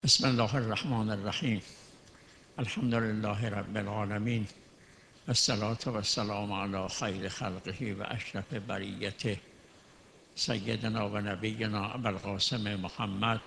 بسم الله الرحمن الرحیم. الحمد لله رب العالمین، الصلاة و السلام علی خیر خلقه و اشرف بریته سیدنا و نبینا ابوالقاسم محمد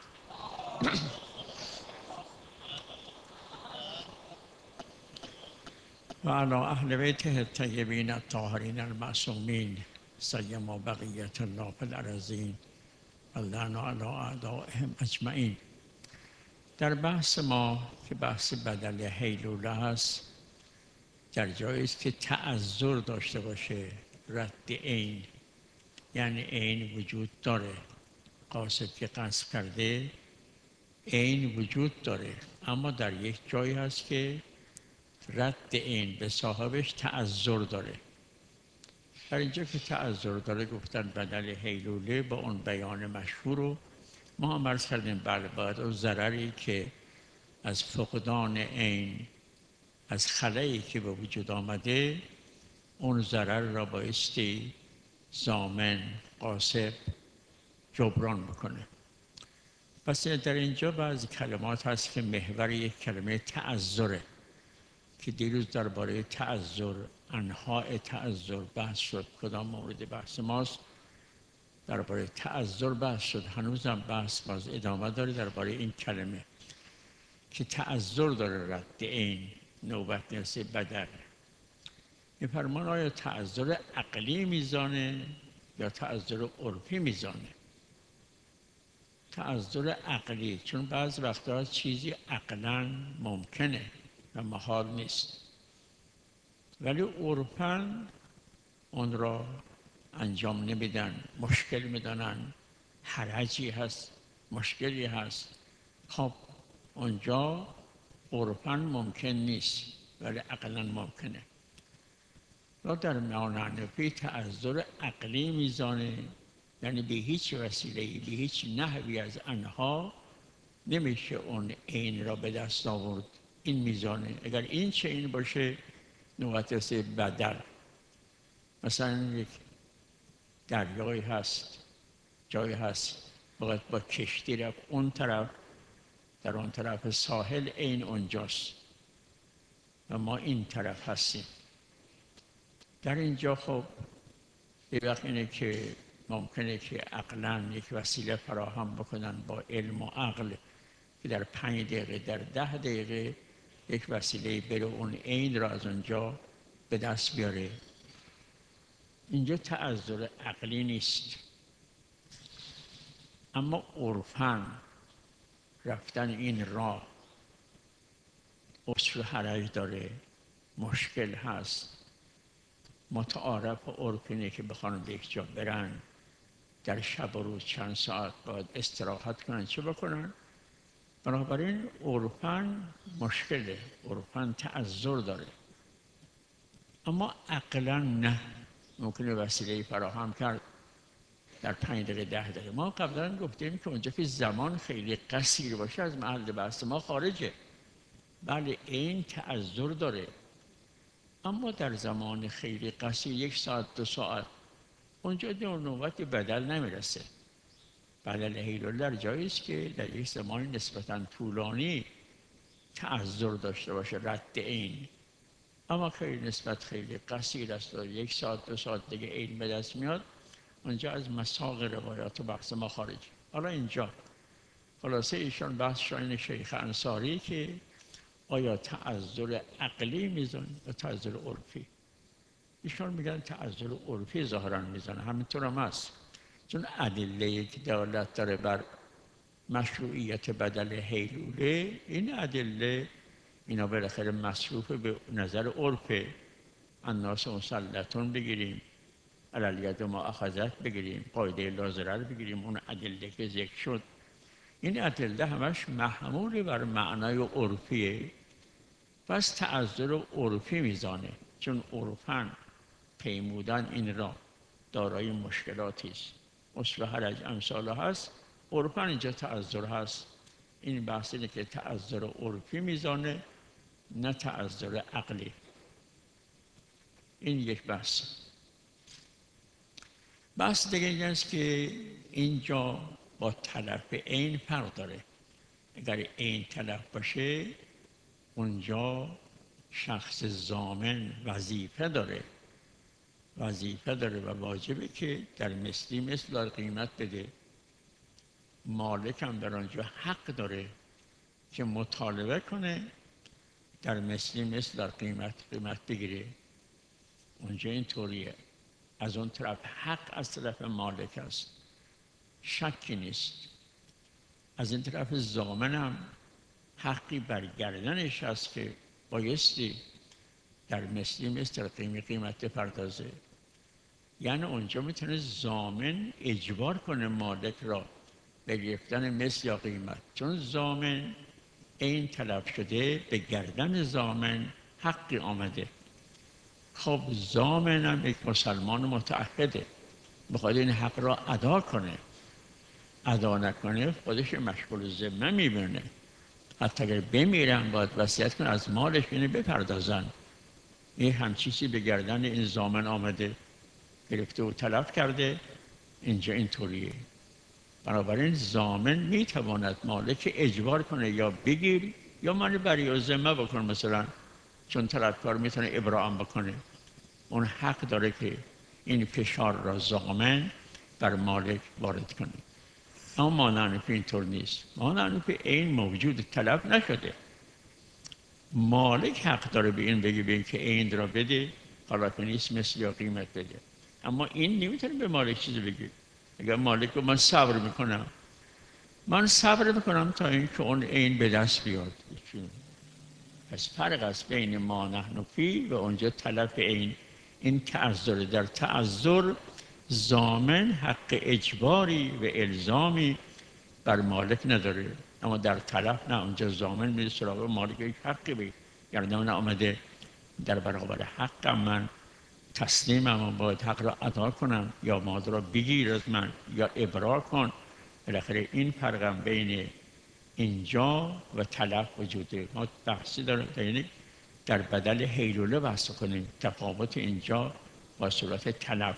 و علی اهل بیته الطیبین الطاهرین المعصومین سیما بقیة الله فی الارضین و لعن علی اعدائهم اجمعین. در بحث ما که بحث بدل هیلوله است، در جایی است که تعذر داشته باشه، رد عین، یعنی عین وجود داره، قاصد که قصد کرده عین وجود داره، اما در یک جایی هست که رد عین به صاحبش تعذر داره. در اینجا که تعذر داره گفتن بدل هیلوله با اون بیان مشهور رو ما هم عرض کردیم. بله، باید اون ضرری که از فقدان عین، از خلایی که به وجود آمده، اون ضرر را بایستی ضامن قاصد جبران بکنه. پس در اینجا بعضی کلمات هست که محور یک کلمه تعذره که دیروز درباره تعذر، انواع تعذر بحث شد. کدام مورد بحث ماست؟ درباره تعذر بحث شد. هنوزم بحث باز ادامه داره درباره این کلمه که تعذر داره رد عین نوبت نرسه بدل. می‌فرمان آیا تعذر عقلی میزانه یا تعذر عرفی میزانه؟ تعذر عقلی، چون بعض وقتا چیزی عقلاً ممکنه و محال نیست، ولی عرفاً اون را انجام نمیدن، مشکل میدانن، حرجی هست، مشکلی هست. خب اونجا عرفاً ممکن نیست ولی عقلاً ممکنه. و در میان حنفی تعذر عقلی میزانه، یعنی به هیچ وسیله‌ای، به هیچ نحوی از آنها نمیشه اون عین را به دست آورد. این میزانه. اگر این چه این باشه نوبت رسه بدل. مثلا یک دریایی هست، جایی هست باید با کشتی رفت اون طرف، در اون طرف ساحل عین اونجاست و ما این طرف هستیم. در اینجا خب یه وقت اینه که ممکنه که عقلاً یک وسیله فراهم بکنن با علم و عقل که در 5 دقیقه، در 10 دقیقه یک وسیله بره اون عین را از اونجا به دست بیاره. اینجا تعذر عقلی نیست، اما عرفاً رفتن این راه عسر و حرج داره، مشکل هست. متعارف و عرف اینه که بخوان به یک جا برن در شب و روز چند ساعت باید استراحت کنن، چه بکنن؟ بنابراین عرفاً مشکله، عرفاً تعذر داره، اما عقلاً نه. ممکنه وسیله فراهم کرد در 5 دقیقه 10 دقیقه. ما قبلا گفتیم که اونجا که زمان خیلی قصیر باشه از محل بحث ما خارجه. بله این تعذر داره، اما در زمان خیلی قصیر 1 ساعت 2 ساعت اونجا در نوبت بدل نمیرسه. بدل هیلوله در جایی است که در یک زمان نسبتاً طولانی تعذر داشته باشه، رد عین، اما خیلی نسبت خیلی قصیر است و 1 ساعت 2 ساعت دیگه عین به دست میاد. اونجا از مساق روایات و بحث ما خارج. حالا اینجا خلاصه ایشان بحث شاین شیخ انصاری که آیا تعذر عقلی میزنه یا تعذر عرفی؟ ایشان میگن تعذر عرفی ظاهرا میزنه. همینطور هم هست، چون ادله که دلالت داره بر مشروعیت بدل هیلوله، این ادله اینا بالاخره مصروف به نظر عرفه. الناس مسلطون بگیریم، علالید ما اخذت بگیریم، قاعده لازره بگیریم، اون ادله که ذکر شد، این ادله همش محمول بر معنای عرفیه. پس تعذر عرفی میزانه، چون عرفاً پیمودن این را دارای مشکلاتی است، عسر و حرج امثال هست. عرفاً اینجا تعذر هست. این بحث اینه که تعذر عرفی میزانه، نه تعذر عقلی. این یک بحث. بحث دیگه این است که اینجا با تلف عین فرق داره. اگر عین تلف باشه اونجا شخص ضامن وظیفه داره و واجبه که در مثلی مثل قیمت بده. مالک هم در آنجا حق داره که مطالبه کنه در مثلی مثل قیمت بگیره. اونجا اینطوریه. از اون طرف حق از طرف مالک است، شکی نیست. از این طرف ضامن هم حقی بر گردنش هست که بایستی در مثلی مثل قیمت پردازه. یعنی اونجا میتونه ضامن اجبار کنه مالک را به گرفتن مثل یا قیمت، چون ضامن این طلب شده، به گردن ضامن حقی آمده. خب ضامن هم یک مسلمان متعهده، بخواد این حق را ادا کنه. ادا نکنه خودش مشغول ذمه میبینه. حتی اگر بمیرن باید وصیت کنه از مالش اینو بپردازن. این هم چیزی به گردن این ضامن آمده، گرفته و تلف کرده. اینجا اینطوریه. بنابراین ضامن میتواند مالک اجبار کنه یا بگیر یا من بری ذمه بکن مثلا، چون طلبکار میتونه ابراام بکنه. اون حق داره که این فشار را ضامن بر مالک وارد کنه. اما مانعنفی اینطور نیست. مانعنفی این موجود طلب نشده. مالک حق داره به این بگه به این که این را بده، حالا که نیست مثل یا قیمت بده. اما این نمیتونه به مالک چیزی بگه. اگر مالک رو من صبر میکنم تا اینکه اون این به دست بیاد. پس فرق است بین ما نحن فی و اونجا طلب عین. این تعذر، در تعذر ضامن حق اجباری و الزامی بر مالک نداره، اما در طلب نه، اونجا ضامن میره سراغ مالک یک حقی به گردن آمده. در برابر حقم من تسلیمم و باید حق را ادا کنم، یا مال را بگیر از من یا ابرار کن. بالاخره این فرقم بین اینجا و طلب وجوده. ما بحثی داریم یعنی در بدل حیلوله بحث کنیم، تفاوت اینجا با صورت طلب.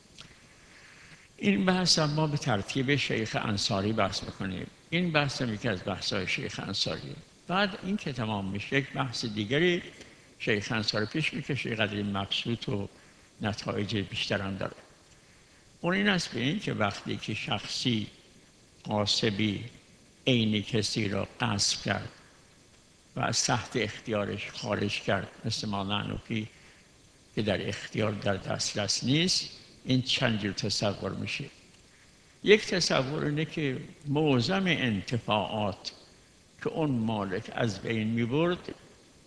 این بحث هم ما به ترتیب شیخ انصاری بحث میکنیم. این بحث هم یکی از بحث‌های شیخ انصاری. بعد این که تمام میشه یک بحث دیگری شیخ انصاری پیش میکشه، قدری مبسوط و نتایج بیشتر هم داره. اون این است به این که وقتی که شخصی غاصبی عین کسی را غصب کرد و از تحت اختیارش خارج کرد، مثل مانعنفی که در اختیار در دسترس نیست، این چند جور تصور میشه. یک تصور اینه که معظم انتفاعات که اون مالک از بین میبرد،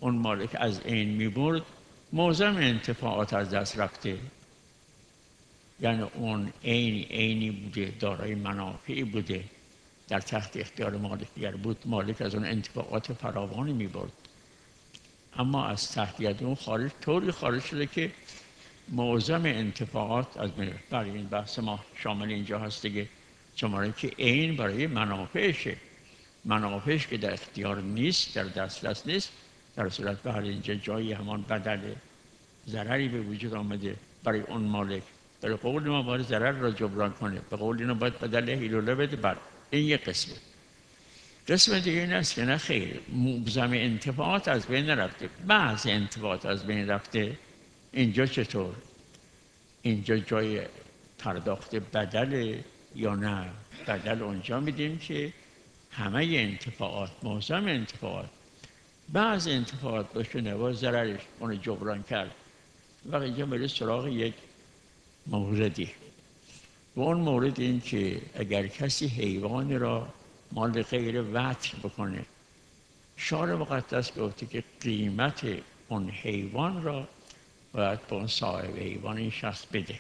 معظم انتفاعات از دست رفته. یعنی اون عینی بوده، دارای منافعی بوده، در تحت اختیار مالک دیگر بود، مالک از اون انتفاعات فراوانی میبرد، اما از تحت ید اون طوری خارج شده که معظم انتفاعات از بین. برای این بحث ما شامل اینجا هست دیگه، شماره که عین برای منافعش که در اختیار نیست، در دسترس نیست، در صورت برای اینجا جایی همان بدل ضرری به وجود آمده برای اون مالک. برای قول ما باید ضرر را جبران کنه، به قول اینا باید بدل حیلوله بده. بر این یک قسم دیگه این است که نه خیر، معظم انتفاعات از بین نرفته، بعض انتفاعات از بین رفته. اینجا چطور؟ اینجا جای پرداخت بدل یا نه؟ بدل اونجا میدیم که همه انتفاعات، معظم انتفاعات، بعض انتفاعات باشه نوا ضررش اون جبران کرد. و اینجا میره سراغ یک موردی، و اون مورد این که اگر کسی حیوان را مال غیر وطن بکنه، شارع مقدس گفته که قیمت اون حیوان را باید به اون صاحب حیوان این شخص بده.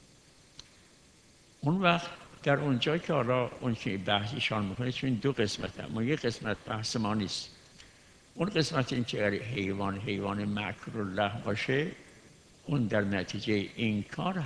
اون وقت در اونجا که حالا اون که بحث ایشان میکنه، چون دو قسمت هم، یک قسمت بحث ما نیست. اون قسمت این که اگر حیوان مکروه الله باشه، اون در نتیجه این کار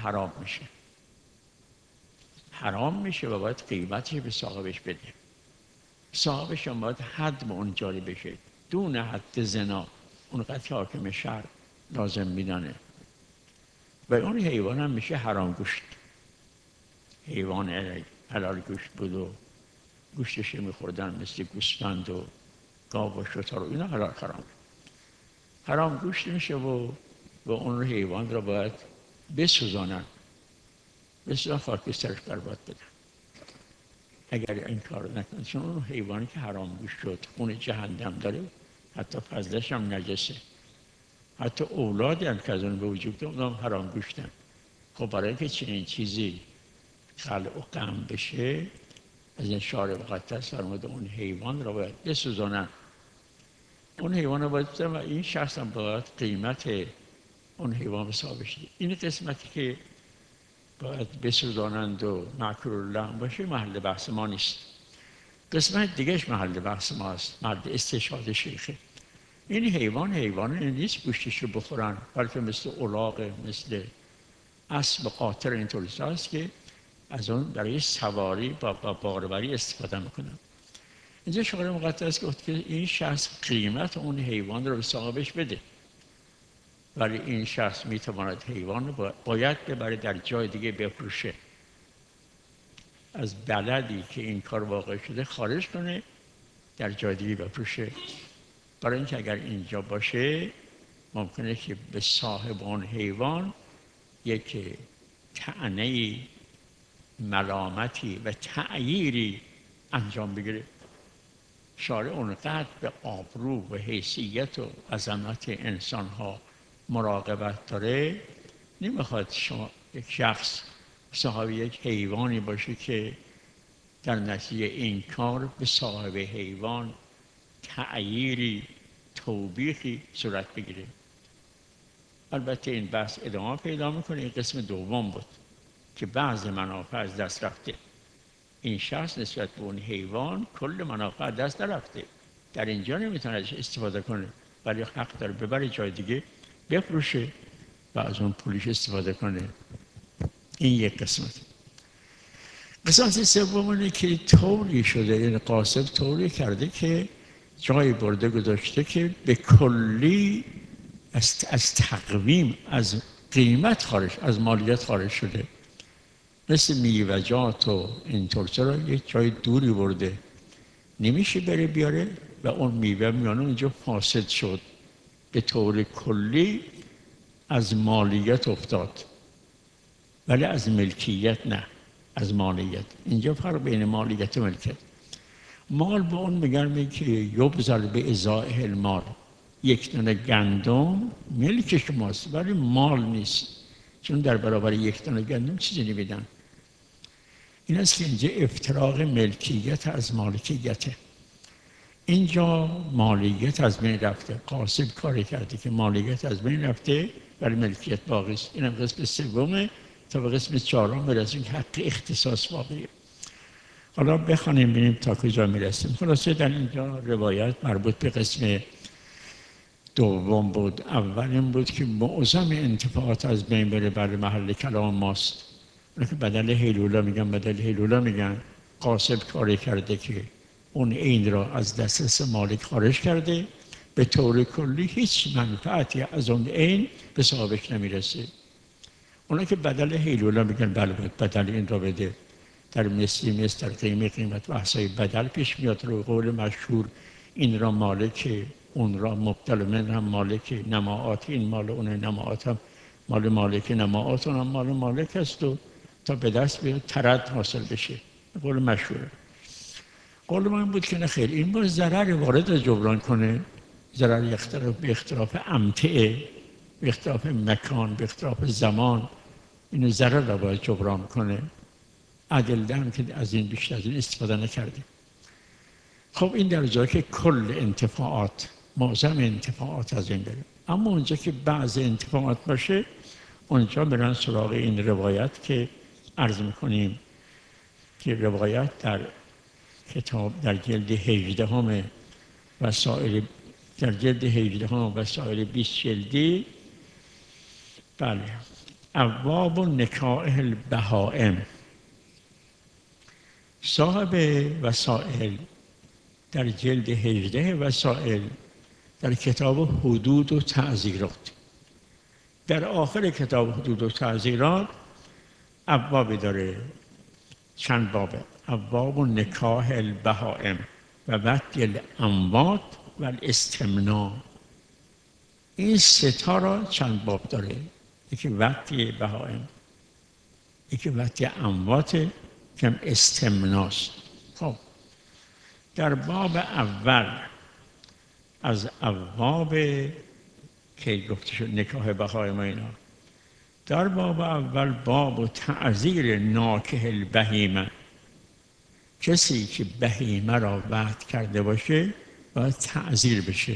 حرام میشه و باید قیمتش به صاحبش بده. صاحبش هم باید حد به اون جاری بشه، دون حد زنا، اونقدر که حاکم شرع لازم میدانه. و اون حیوان هم میشه حرام گوشت. حیوان حلال گوشت بود و گوشتش میخوردن، مثل گوسفند و گاو و شتر و اینا حرام. حرام گوشت میشه و اون حیوان را باید بسوزانن، بسیار خاکسترش برباد بدن اگر این کار نکنن، چون اون حیوانی که حرام گوشت شد خون جهنم داره، حتی فضلش هم نجسه، حتی اولادی هم که از اون به وجود اونم حرام گوشتن. خب برای اینکه چنین چیزی خلق و قم بشه، از این شارع مقدس فرموده اون حیوان را باید بسوزانن، اون حیوان را باید بسوزانن و این شخص هم باید قیمت اون حیوان حساب بشه. این قسمتی که باید بسوزانند و مأکول اللحم باشه محل بحث ما نیست. قسمت دیگهش محل بحث ما است، محل استشهاد شیخه. این حیوان نیست گوشتش رو بخورن، بلکه مثل الاغ، مثل اسب قاطر اینطور است که از اون برای سواری با باربری استفاده میکنن. اینجا شارع مقدس گفت که این شخص قیمت اون حیوان رو به صاحبش بده، ولی این شخص میتواند حیوان رو باید ببره در جای دیگه بفروشه، از بلدی که این کار واقع شده خارج کنه، در جای دیگه بفروشه. برای اینکه اگر اینجا باشه ممکنه که به صاحب اون حیوان یک طعنه، ملامتی و تعییری انجام بگیره. شارع اونقدر به آبرو و حیثیت و عظمت انسان‌ها مراقبت داره، نمیخواد شما یک شخص صاحب یک حیوانی باشه که در نتیجه این کار به صاحب حیوان تعییری، توبیخی صورت بگیره. البته این بحث ادامه پیدا میکنه. این قسم دوم بود که بعض منافع از دست رفته. این شخص نسبت به اون حیوان کل منافع دست نرفته، در اینجا نمیتونه ازش استفاده کنه، ولی حق داره ببره جای دیگه بفروشه و از اون پولش استفاده کنه. این یک قسمت. قسمت سوم اینه که طوری شده، این قاصد طوری کرده که جای برده گذاشته که به کلی از تقویم، از قیمت خارج، از مالیات خارج شده. مثل میوه‌جات و اینطور چرا یک جای دوری برده، نمیشه بره بیاره و اون میوه میانه اینجا فاسد شد، به طور کلی از مالیات افتاد، ولی از ملکیت نه، از مالیات. اینجا فرق بین مالیات و ملکیت. مال به اون میگن که یبذل به ازاء المال، یک دانه گندم ملک شماست ولی مال نیست، چون در برابر یک دانه گندم چیزی نمیدن. این است که اینجا افتراق ملکیت از مالکیته. اینجا مالکیت از بین رفته، قاصد کاری کرده که مالکیت از بین رفته ولی ملکیت باقی است. اینم قسم سومه. تا به قسم چهارم برسیم که حق اختصاص واقعیه. حالا بخوانیم ببینیم تا کجا میرسیم. خلاصه در اینجا روایت مربوط به قسم دوم بود. اول این بود که معظم انتفاعات از بین بره، برای محل کلام ماست. که بدل هیلولا میگن، بدل هیلولا میگن. قاصد کاری کرده که اون عین را از دسترس مالک خارج کرده، به طور کلی هیچ منفعتی از اون عین به صاحبش نمیرسه. اونا که بدل هیلولا میگن بله بدل این را بده. در مثل در قیمت بحثای بدل پیش میاد. رو قول مشهور این را مالک، اون را مبدل من هم مالک، نماعات این مال اون، نماعات هم مال مالک، نماعات اون هم مال مالک است و تا به دست بیاد ترد حاصل بشه. قول مشهوره. قول من بود که نه خیر، این باید ضرر وارد جبران کنه، ضرر به اختلاف امتعه، به اختلاف مکان، به اختلاف زمان، این ضرر را باید جبران کنه. عدل هم که از این بیشتر از این استفاده نکرده. خب این در جایی که کل انتفاعات، معظم انتفاعات از این بره. اما اونجا که بعض انتفاعات باشه، اونجا برن سراغ این روایت که عرض میکنیم که روایت در کتاب در جلد 18 وسائل، در جلد 18 وسائل 20 جلدی، بله، ابواب نکاح البهائم، صاحب وسائل در جلد 18 وسائل در کتاب حدود و تعزیرات، در آخر کتاب حدود و تعزیرات ابوابی داره، چند بابه. ابواب نکاح البهائم و وطی الاموات و الاستمناء. این سه تا را چند باب داره. یکی وطی بهائم، یکی وطی اموات، که استمناست. خب در باب اول از ابواب که گفته شد نکاح بهائم و اینا، در باب اول باب تعذیر ناکح البهیمه، کسی که بهیمه را وطء کرده باشه باید تعذیر بشه.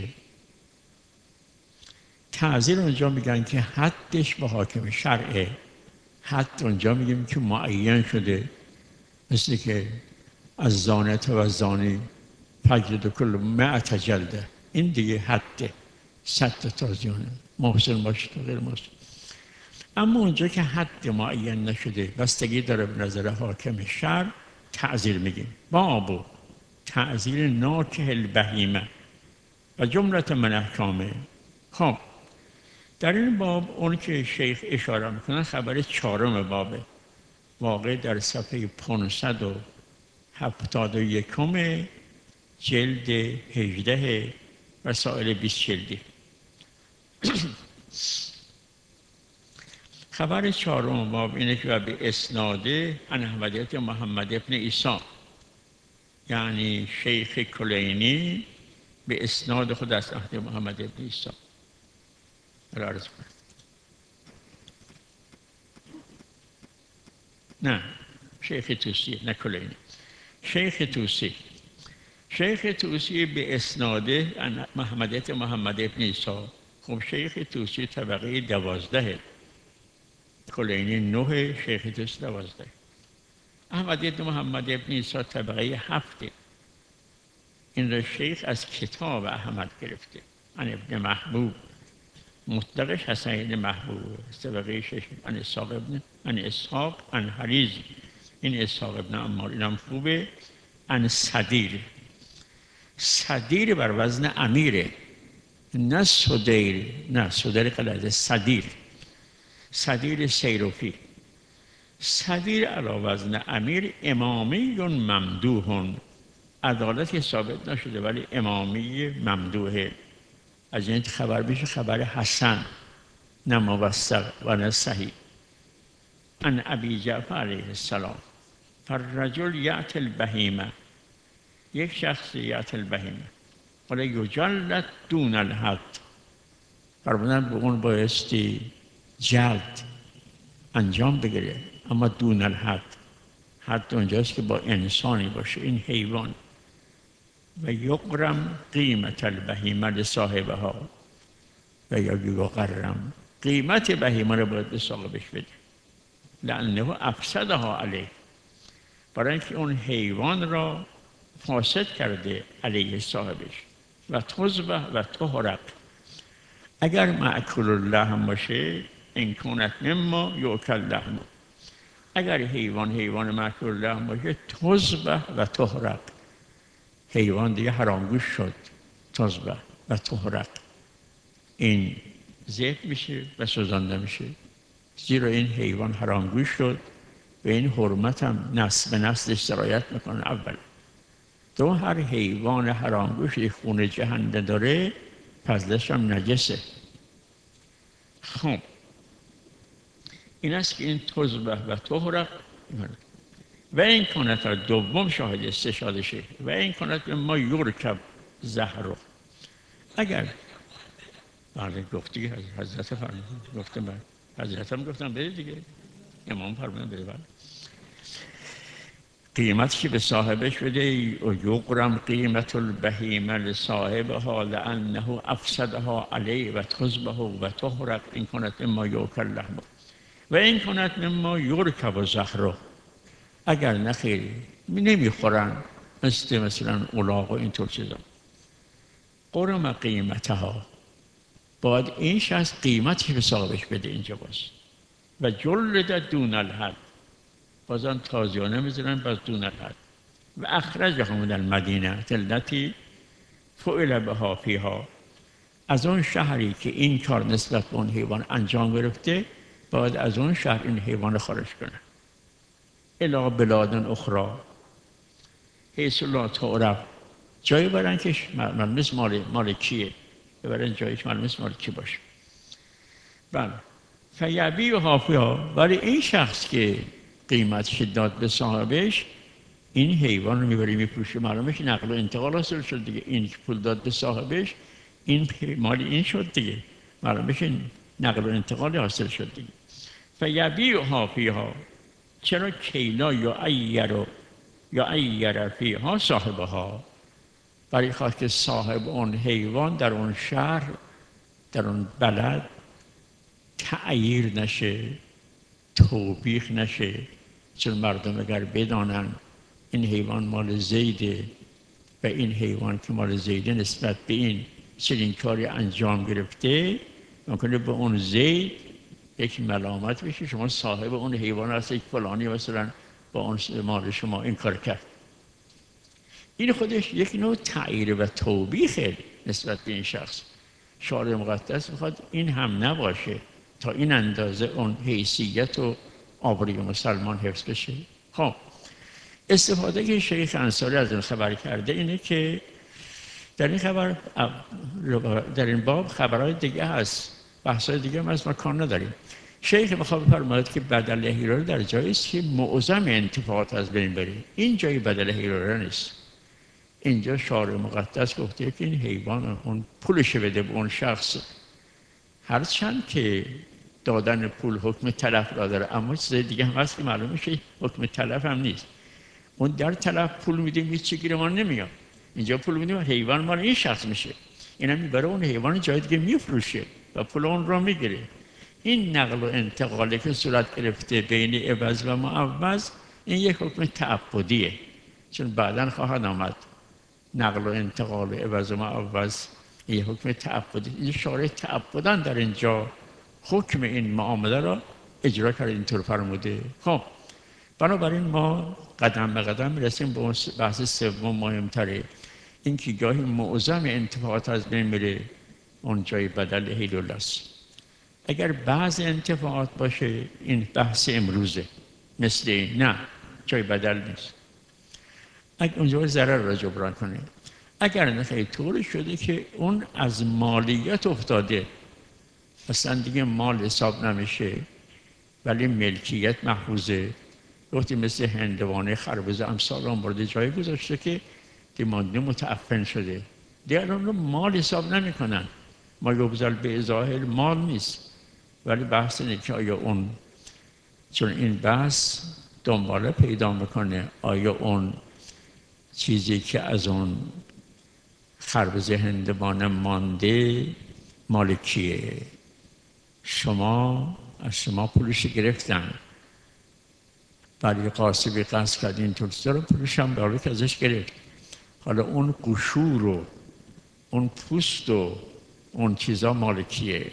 تعذیر اونجا میگن که حدش با حاکم شرعه. حد اونجا میگیم که معین شده، مثل که از زانت و زانی فجلدوا کل 100 جلده، این دیگه حده، 100 تا زیانه، محسن باشه تا غیر محسن. اما اونجا که حد معین نشده، بستگی داره به نظر حاکم شرع، تعذیر میگیم. باب تعذیر ناکح البهیمه و جملت من احکامه. خب در این باب اون که شیخ اشاره میکنن خبر 4 بابه، واقع در صفحه 571 جلد 18 رسائل 20 جلدی. خبر 4 باب اینه که به اسناده عن احمدیت محمد ابن عیسی، یعنی شیخ کلینی به اسناد خود از احمد محمد ابن عیسی عرض کنم. نه شیخ توسی، نه کلینی، شیخ توسی. شیخ توسی به اسناده عن محمدیت محمد ابن عیسی. خب شیخ توسی طبقه 12، کلینی 9، شیخ توسی 12. احمدیت محمد ابن عیسی طبقه 7. این را شیخ از کتاب احمد گرفته، عن ابن محبوب، مطلقش حسین محبوب، طبقه 6. عن اسحاق عن حریز، این اسحاق ابن عمار، اینم خوبه. عن صدیر، صدیر بر وزن امیره، نه صدیر، نه صدیر غلطه، صدیر، صدیر سیروفی. صدیر علی وزن امیر، امامی ممدوح، عدالت ثابت نشده ولی امامی ممدوحه. از این خبر بشه خبر حسن، نه موثق و نه صحیح. عن ابی جعفر علیه السلام، فالرجل یأتی البهیمه، یک شخص یأتی البهیمه ولی یجلد دون الحد، فرمودن به اون بایستی جلد انجام بگیره، اما دون الحد، حد اونجاست که با انسانی باشه، این حیوان. و یقرم قیمت البهیمه لصاحبها، و یا یقرم، قیمت بهیمه رو باید به صاحبش بده، لانه افسدها علیه، برای اینکه اون حیوان را فاسد کرده علیه صاحبش. و تذبح و تحرق، اگر مأکول اللحم باشه، این کونت مما یؤکل لحم، اگر حیوان مأکول اللحم باشه، تذبح و تحرق، حیوان دیگه حرامگوش شد، تذبح و تحرق، این ذبح میشه و سوزانده میشه، زیرا این حیوان حرامگوش شد و این حرمت هم به نسلش سرایت میکنه. اول دو، هر حیوان حرامگوش خون جهنده داره، فضلش هم نجسه. خب این است که این تذبح و تحرق. و این کانت را دوم شاهد استشهادشه، و این کانت ما یرکب زهر، اگر بله گفتی حضرت فرمودن، گفتم بله، حضرت هم گفتم بده دیگه، امام فرمودن بده بله، قیمتش به صاحبش بده. و یقرم قیمت البهیمه لصاحبها لانه افسدها علیه و تذبح و تحرق، این کانت ما یؤکل لحم و این کانت مما یرکب زهر، اگر نخیر نمیخورن، مثلا الاغ و اینطور چیزا. قرم قیمتها، باید این شخص قیمتی به صاحبش بده اینجا باز. و جلد دون الحد، بازم تازیانه میذارن باز دون الحد. و اخرجهم من المدینه التي فعل بها فیها، از اون شهری که این کار نسبت به اون حیوان انجام گرفته، باید از اون شهر این حیوان خارج کنه. الی بلاد اخرى، حیث لا تعرف، جایی برن که معلوم نیست مال کیه، ببرن جایی که معلوم نیست مال کی باشه. بله. فیبیعها فیها، ولی این شخص که قیمتش داد به صاحبش، این حیوان رو میبره میفروشه، معلومه که نقل و انتقال حاصل شد دیگه. این که پول داد به صاحبش، این مال این شد دیگه، معلومه که نقل و انتقال حاصل شد دیگه. فیبیعها فیها، چرا کیلا یا ایر فیها صاحبها، برای خواهد که صاحب اون حیوان در اون شهر، در اون بلد تعییر نشه، توبیخ نشه. چون مردم اگر بدانن این حیوان مال زیده و این حیوان که مال زیده نسبت به این چنین کاری انجام گرفته، ممکنه به اون زید یک ملامت بشه، شما صاحب اون حیوان هستی که فلانی مثلا با اون مال شما این کار کرد. این خودش یک نوع تعییر و توبیخه نسبت به این شخص. شارع مقدس میخواد این هم نباشه، تا این اندازه اون حیثیت و آبروی مسلمان حفظ بشه. خب استفاده که شیخ انصاری از این خبر کرده اینه که در این باب خبرهای دیگه هست، بحثای دیگه هم هست، ما کار نداریم. شیخ میخواد بفرماید که بدل هیراره در جایی است که معظم انتفاعات از بین بره. این جای بدل هیراره نیست. اینجا شارع مقدس گفته که این حیوان اون پولش بده به اون شخص، هرچند که دادن پول حکم تلف را داره، اما چیز دیگه هم هست که معلومه که حکم تلف هم نیست. اون در تلف پول میدیم هیچ چی گیر ما نمیاد. اینجا پول میدیم حیوان مال این شخص میشه، اینم میبره اون حیوان جای دیگه میفروشه و پول اون رو میگیره. این نقل و انتقالی که صورت گرفته بین عوض و معوض، این یک حکم تعبدیه، چون بعداً خواهد آمد نقل و انتقال عوض و معوض این حکم تعبدی. این شارع تعبداً در اینجا حکم این معامله را اجرا کرده، اینطور فرموده. خب بنابراین ما قدم به قدم میرسیم به بحث سوم مهمتره، این که گاهی معظم انتفاعات از بین میره، اون جای بدل هیلوله است. اگر بعض انتفاعات باشه، این بحث امروزه، مثل این نه جای بدل نیست، اگر اونجا ضرر را جبران کنه. اگر نخیلی طوری شده که اون از مالیت افتاده، اصلا دیگه مال حساب نمیشه ولی ملکیت محفوظه، وقتی مثل هندوانه، خربزه، امثال هم مورد جایی گذاشته که دیمانده متعفن شده، دیگر اون رو مال حساب نمی کنن. ما یبذل به ظاهر مال نیست، ولی بحث اینه که آیا اون، چون این بحث دنباله پیدا میکنه، آیا اون چیزی که از اون خربزه هندوانه مانده مال کیه؟ از شما پولش گرفتن، برای قاسبی قصد کرد اینطور چیزا رو پولش هم داره که ازش گرفت. حالا اون قشور و اون پوست و اون چیزا مال کیه؟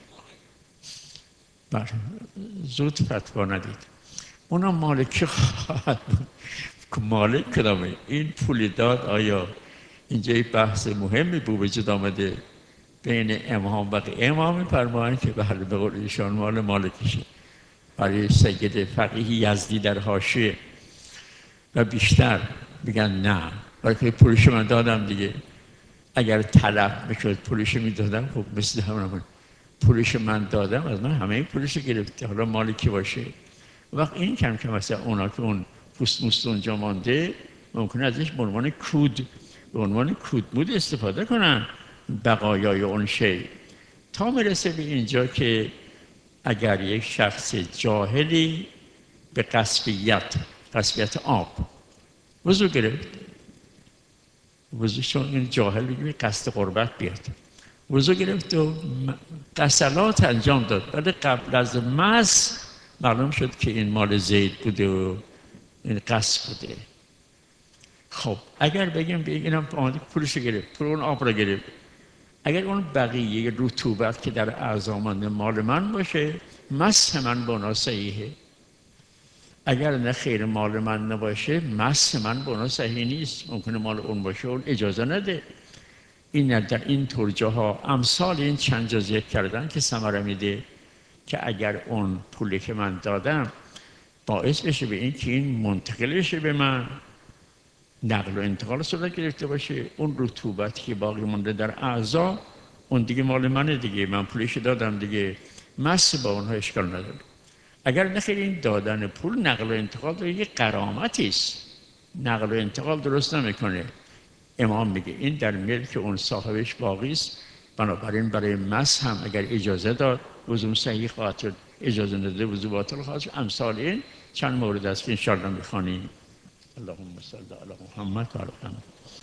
زود فتوا ندید. اونا مال کی خواهد بود؟ مالک کدامه؟ این پول داد آیا اینجا بحث مهمی به وجود آمده بین امام و امام فرمایند که بله به قول ایشان مال مالکشه. برای سید فقیه یزدی در حاشیه و بیشتر میگن نه، برای که پولش من دادم دیگه، اگر تلف میشد پولش میدادم، خب مثل همون پولش من دادم، از من همه پولش گرفته، حالا مال کی باشه؟ وقت این کم که مثلا اونا که اون پوست موست اونجا مانده، ممکنه ازش به عنوان کودمود استفاده کنن، بقایای اون شی، تا میرسه به اینجا که اگر یک شخص جاهلی به قصبیت آب وضو گرفت، وضو چون این جاهل بگیم قصد قربت بیاد، وضو گرفت و غسلات انجام داد، ولی قبل از مس معلوم شد که این مال زید بوده و این قصد بوده. خب اگر بگیم اینم پولش گرفت، پول اون آب را گرفت، اگر اون بقیه رطوبت که در اعضا مانده مال من باشه، مس من به اونا صحیحه. اگر نه خیر مال من نباشه، مس من به اونا صحیح نیست، ممکنه مال اون باشه، اون اجازه نده. این در این طور جاها امثال این چند جا ذکر کردن که ثمره میده که اگر اون پولی که من دادم باعث بشه به این که این منتقل بشه به من، نقل و انتقال صورت گرفته باشه، اون رطوبتی که باقی مونده در اعضا اون دیگه مال منه دیگه، من پولش دادم دیگه، مس با اونها اشکال نداره. اگر نخیر این دادن پول نقل و انتقال رو یک غرامتی است، نقل و انتقال درست نمیکنه. امام میگه این در ملک اون صاحبش باقی است، بنابراین برای مس هم اگر اجازه داد وضو صحیح خواهد شد، اجازه نده وضو باطل خواهد شد. امثال این چند مورد است که انشاءالله میخوانیم. اللهم صل علی محمد و علی محمد.